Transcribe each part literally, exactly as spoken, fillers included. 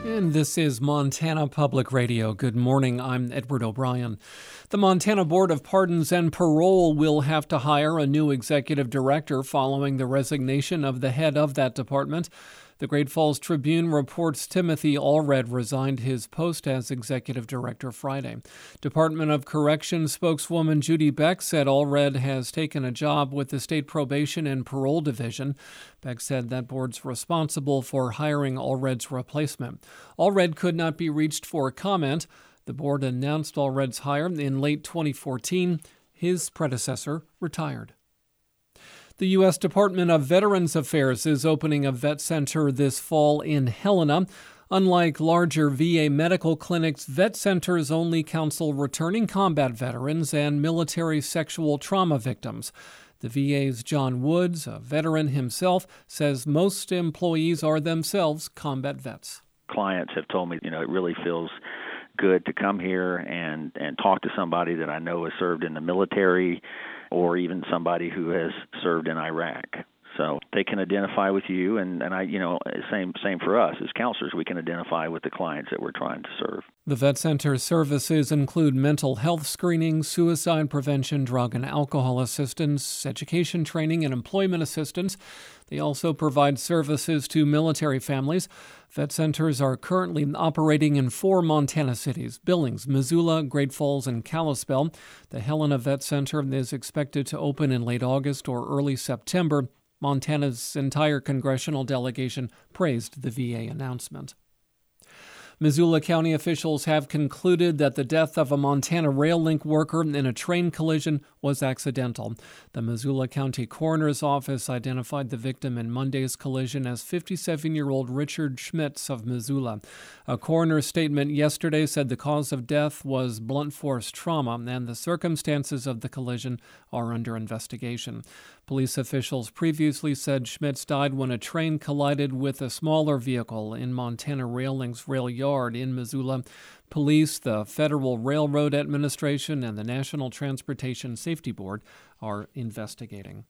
And this is Montana Public Radio. Good morning, I'm Edward O'Brien. The Montana Board of Pardons and Parole will have to hire a new executive director following the resignation of the head of that department. The Great Falls Tribune reports Timothy Allred resigned his post as executive director Friday. Department of Corrections spokeswoman Judy Beck said Allred has taken a job with the State Probation and Parole Division. Beck said that board's responsible for hiring Allred's replacement. Allred could not be reached for comment. The board announced Allred's hire in late twenty fourteen. His predecessor retired. The U S Department of Veterans Affairs is opening a vet center this fall in Helena. Unlike larger V A medical clinics, vet centers only counsel returning combat veterans and military sexual trauma victims. The V A's John Woods, a veteran himself, says most employees are themselves combat vets. Clients have told me, you know, it really feels good to come here and, and talk to somebody that I know has served in the military or even somebody who has served in Iraq. So they can identify with you, and, and I, you know, same same for us as counselors. We can identify with the clients that we're trying to serve. The vet center's services include mental health screening, suicide prevention, drug and alcohol assistance, education training, and employment assistance. They also provide services to military families. Vet centers are currently operating in four Montana cities: Billings, Missoula, Great Falls, and Kalispell. The Helena Vet Center is expected to open in late August or early September. Montana's entire congressional delegation praised the V A announcement. Missoula County officials have concluded that the death of a Montana Rail Link worker in a train collision was accidental. The Missoula County Coroner's Office identified the victim in Monday's collision as fifty-seven-year-old Richard Schmitz of Missoula. A coroner's statement yesterday said the cause of death was blunt force trauma, and the circumstances of the collision are under investigation. Police officials previously said Schmitz died when a train collided with a smaller vehicle in Montana Rail Link's rail yard in Missoula. Police, the Federal Railroad Administration, and the National Transportation Safety Board are investigating.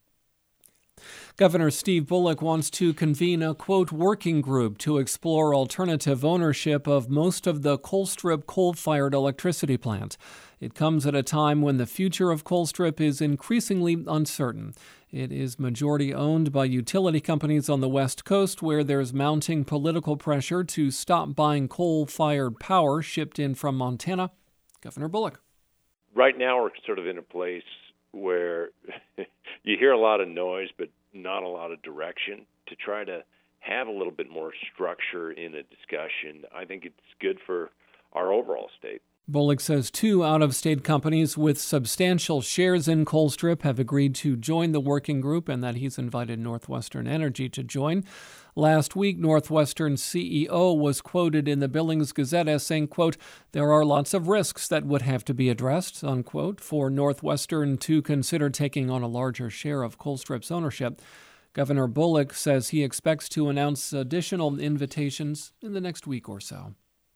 Governor Steve Bullock wants to convene a, quote, working group to explore alternative ownership of most of the Colstrip coal-fired electricity plant. It comes at a time when the future of Colstrip is increasingly uncertain. It is majority owned by utility companies on the West Coast, where there's mounting political pressure to stop buying coal-fired power shipped in from Montana. Governor Bullock. Right now we're sort of in a place where you hear a lot of noise but not a lot of direction. To try to have a little bit more structure in a discussion, I think it's good for our overall state. Bullock says two out-of-state companies with substantial shares in Colstrip have agreed to join the working group and that he's invited Northwestern Energy to join. Last week, Northwestern C E O was quoted in the Billings Gazette as saying, quote, there are lots of risks that would have to be addressed, unquote, for Northwestern to consider taking on a larger share of Colstrip's ownership. Governor Bullock says he expects to announce additional invitations in the next week or so.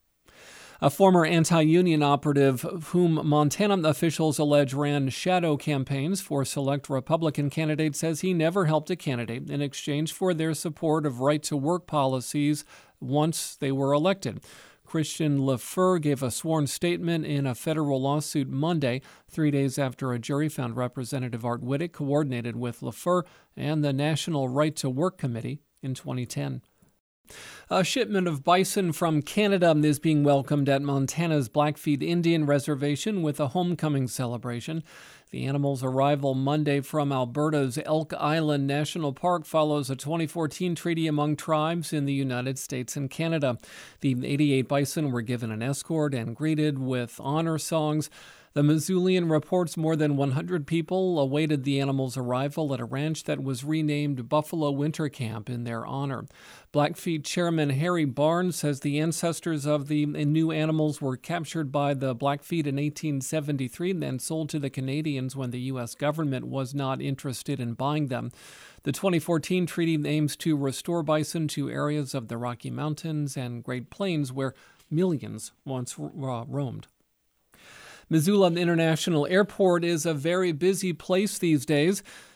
A former anti-union operative whom Montana officials allege ran shadow campaigns for select Republican candidates says he never helped a candidate in exchange for their support of right-to-work policies once they were elected. Christian LaFleur gave a sworn statement in a federal lawsuit Monday, three days after a jury found Representative Art Whittick coordinated with LaFleur and the National Right-to-Work Committee in twenty ten. A shipment of bison from Canada is being welcomed at Montana's Blackfeet Indian Reservation with a homecoming celebration. The animal's arrival Monday from Alberta's Elk Island National Park follows a twenty fourteen treaty among tribes in the United States and Canada. The eighty-eight bison were given an escort and greeted with honor songs. The Missoulian reports more than one hundred people awaited the animal's arrival at a ranch that was renamed Buffalo Winter Camp in their honor. Blackfeet Chairman Harry Barnes says the ancestors of the new animals were captured by the Blackfeet in eighteen seventy-three and then sold to the Canadians when the U S government was not interested in buying them. The twenty fourteen treaty aims to restore bison to areas of the Rocky Mountains and Great Plains where millions once ro- roamed. Missoula International Airport is a very busy place these days.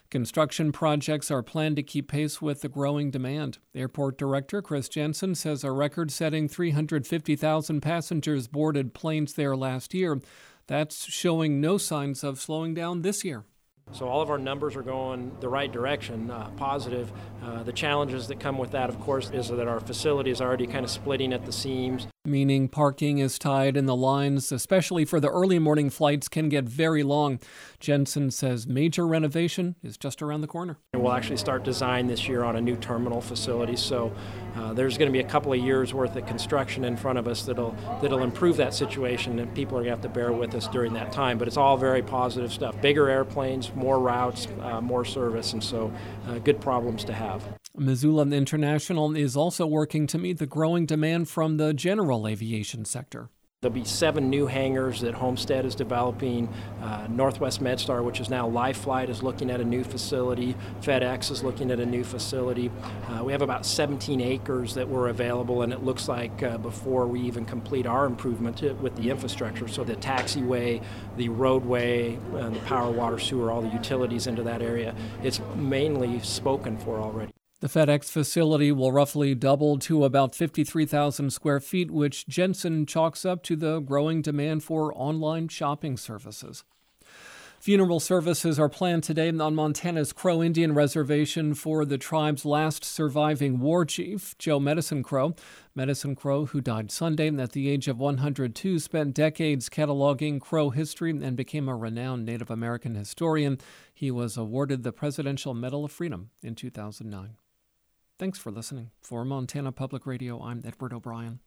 Construction projects are planned to keep pace with the growing demand. Airport Director Chris Jensen says a record-setting three hundred fifty thousand passengers boarded planes there last year. That's showing no signs of slowing down this year. So all of our numbers are going the right direction, uh, positive. Uh, the challenges that come with that, of course, is that our facility is already kind of splitting at the seams. Meaning parking is tight and the lines, especially for the early morning flights, can get very long. Jensen says major renovation is just around the corner. We'll actually start design this year on a new terminal facility, so uh, there's going to be a couple of years worth of construction in front of us that'll that'll improve that situation, and people are going to have to bear with us during that time. But it's all very positive stuff. Bigger airplanes, more routes, uh, more service, and so uh, good problems to have. Missoula International is also working to meet the growing demand from the general aviation sector. There'll be seven new hangars that Homestead is developing. Uh, Northwest MedStar, which is now LifeFlight, is looking at a new facility. FedEx is looking at a new facility. Uh, we have about seventeen acres that were available, and it looks like uh, before we even complete our improvement to, with the infrastructure, so the taxiway, the roadway, uh, the power, water, sewer, all the utilities into that area, it's mainly spoken for already. The FedEx facility will roughly double to about fifty-three thousand square feet, which Jensen chalks up to the growing demand for online shopping services. Funeral services are planned today on Montana's Crow Indian Reservation for the tribe's last surviving war chief, Joe Medicine Crow. Medicine Crow, who died Sunday at the age of one hundred two, spent decades cataloging Crow history and became a renowned Native American historian. He was awarded the Presidential Medal of Freedom in two thousand nine. Thanks for listening. For Montana Public Radio, I'm Edward O'Brien.